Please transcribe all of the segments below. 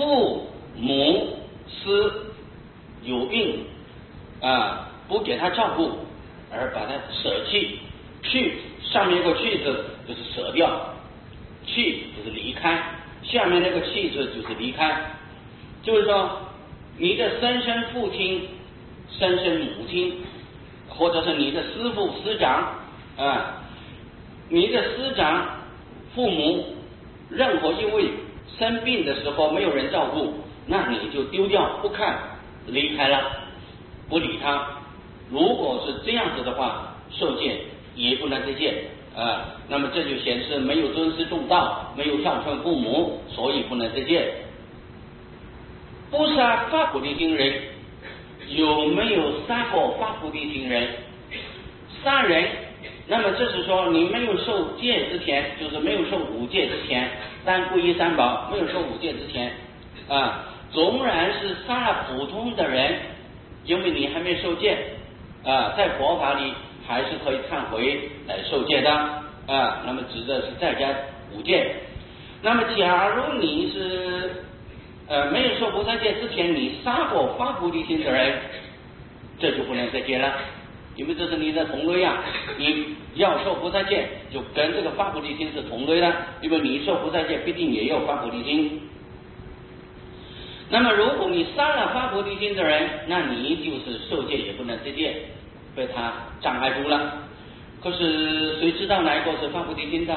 父母师有病不给他照顾，而把他舍弃，去上面一个去字就是舍掉，去就是离开，下面那个弃字就是离开，就是说你的生身父亲、生身母亲，或者是你的师父师长你的师长父母任何一位生病的时候没有人照顾，那你就丢掉不看，离开了，不理他。如果是这样子的话，受戒也不能再戒那么这就显示没有尊师重道，没有孝顺父母，所以不能再戒。不杀发菩提心人，有没有杀过发菩提心人？杀人，那么这是说你没有受戒之前，就是没有受五戒之前，但皈依三宝，没有受五戒之前纵然是杀了普通的人，因为你还没受戒在佛法里还是可以忏悔来受戒的那么指的是在家五戒。那么假如你是没有受菩萨戒之前，你杀过发菩提心的人，这就不能再戒了，因为这是你的同类你要受菩萨戒，就跟这个发菩提心是同类的，因为你受菩萨戒必定也有发菩提心。那么如果你杀了发菩提心的人，那你就是受戒也不能再戒，被他障碍住了。可是谁知道哪一个是发菩提心的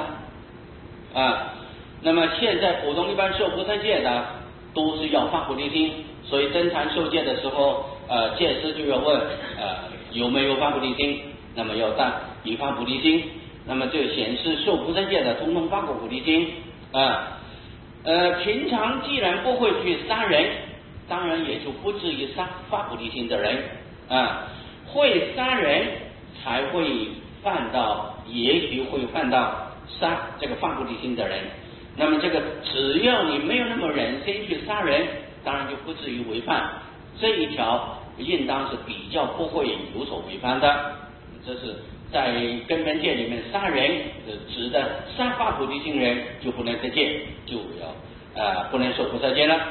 那么现在普通一般受菩萨戒的都是要发菩提心，所以真禅受戒的时候戒师就要问有没有发菩提心，那么要以发菩提心，那么就显示受菩萨戒的通通发过菩提心平常既然不会去杀人，当然也就不至于发菩提心的人会杀人才会犯到，也许会犯到杀这个发菩提心的人。那么这个只要你没有那么忍心去杀人，当然就不至于违犯这一条，应当是比较不会有所违反的。这是在根本戒里面，杀人指的杀发菩提心人就不能再戒，就要不能受菩萨戒了。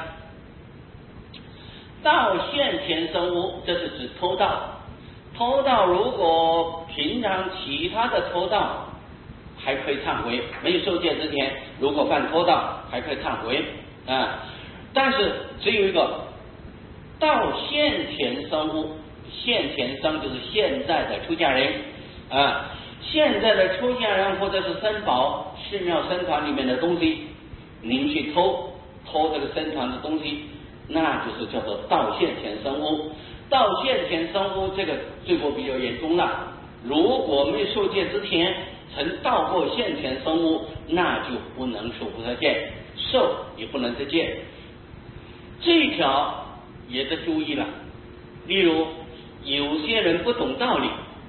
盗现前生物，这是指偷盗。偷盗如果平常其他的偷盗还可以忏悔，没有受戒之前如果犯偷盗还可以忏悔但是只有一个盗现前生物，现前生就是现在的出家人现在的出家人或者是僧宝寺庙僧团里面的东西，您去偷这个僧团的东西，那就是叫做盗现前生物。盗现前生物这个罪过比较严重了，如果没受戒之前曾盗过现前生物，那就不能受菩萨戒，受也不能再戒。这一条也得注意了。例如有些人不懂道理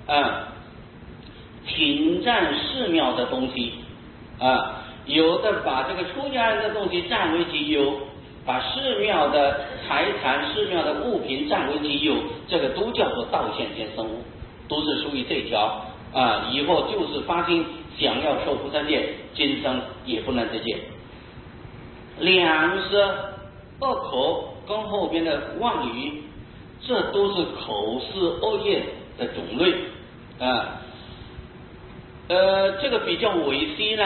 侵占寺庙的东西有的把这个出家人的东西占为己有，把寺庙的财产、寺庙的物品占为己有，这个都叫做盗现前生物，都是属于这条以后就是发心想要受菩萨戒，今生也不能再戒。两舌恶口跟后边的妄语，这都是口是恶业的种类这个比较违心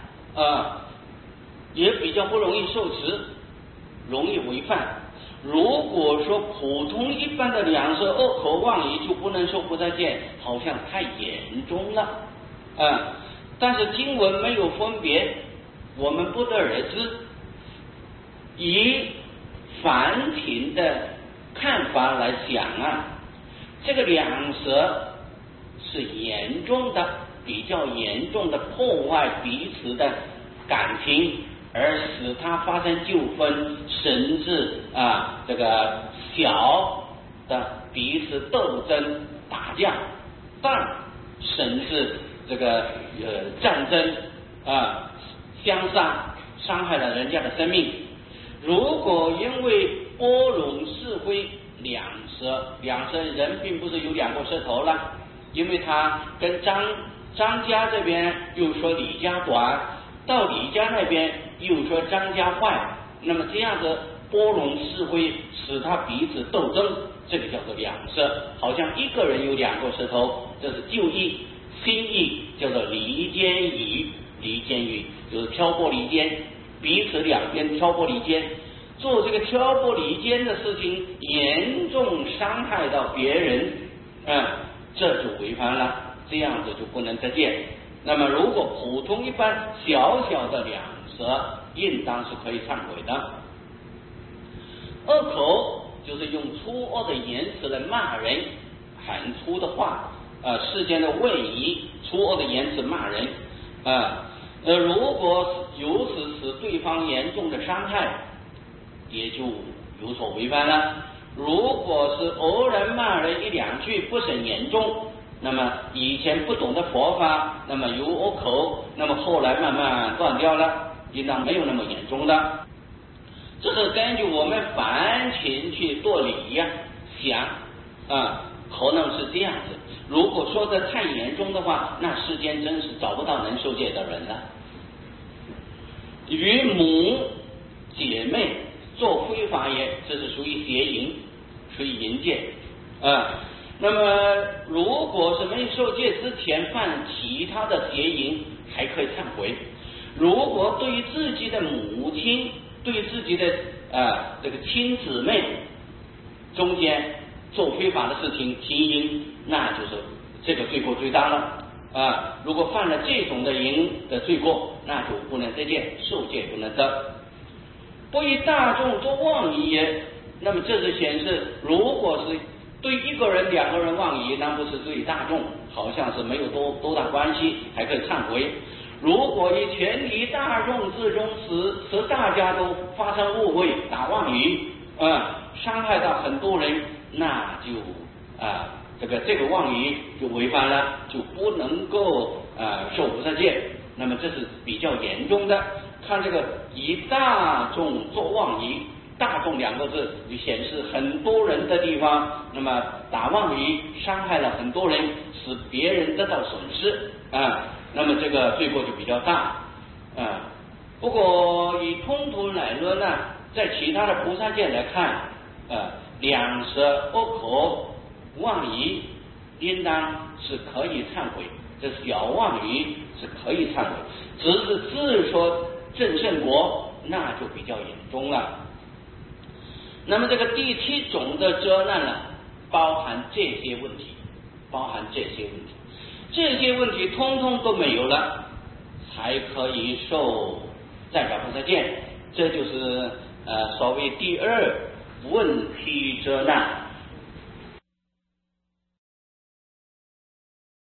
也比较不容易受持，容易违犯。如果说普通一般的两舌恶口妄语就不能受菩萨戒，好像太严重了但是经文没有分别，我们不得而知。以梵庭的看法来讲这个两舌是严重的，比较严重的破坏彼此的感情，而使它发生纠纷，甚至这个小的彼此斗争打架，甚至这个战争相杀，伤害了人家的生命。如果因为拨冗是非两舌人并不是有两个舌头了，因为他跟张家这边又说李家短，到李家那边又说张家坏，那么这样子拨弄是非，使他彼此斗争，这个叫做两舌。好像一个人有两个舌头，这是旧义。新义叫做离间语，离间语就是挑拨离间，彼此两边挑拨离间，做这个挑拨离间的事情，严重伤害到别人，这就违反了，这样子就不能得见。那么如果普通一般小小的两舌，应当是可以忏悔的。恶口就是用粗恶的言辞来骂人，很粗的话，世间的位移，粗恶的言辞骂人，如果由此使对方严重的伤害，也就有所违反了。如果是偶然骂人一两句，不是很严重，那么以前不懂得佛法，那么有恶口，那么后来慢慢断掉了，应当没有那么严重的。这是根据我们凡情去做理呀，想可能是这样子。如果说的太严重的话，那世间真是找不到能受戒的人了。与母姐妹做非法业，这是属于邪淫，属于淫戒。那么如果是没受戒之前犯其他的邪淫，还可以忏悔。如果对于自己的母亲，对于自己的这个亲姊妹中间做非法的事情行淫，那就是这个罪过最大了。如果犯了这种的淫的罪过，那就不能得戒，受戒不能得。不以大众做妄语也，那么这是显示，如果是对一个人两个人妄语，那不是对大众，好像是没有多大关系，还可以忏悔。如果以全体大众之中使大家都发生误会，打妄语，伤害到很多人，那就这个妄语就违反了，就不能够受菩萨戒。那么这是比较严重的。看这个以大众做妄语，大众两个字就显示很多人的地方，那么打妄语伤害了很多人，使别人得到损失那么这个罪过就比较大不过以通途来论呢，在其他的菩萨戒来看两舌恶口妄语应当是可以忏悔，这小妄语是可以忏悔，只是自说正胜国那就比较严重了。那么这个第7种的遮难呢，包含这些问题，这些问题通通都没有了，才可以受在家菩萨戒。这就是所谓第2问题遮难。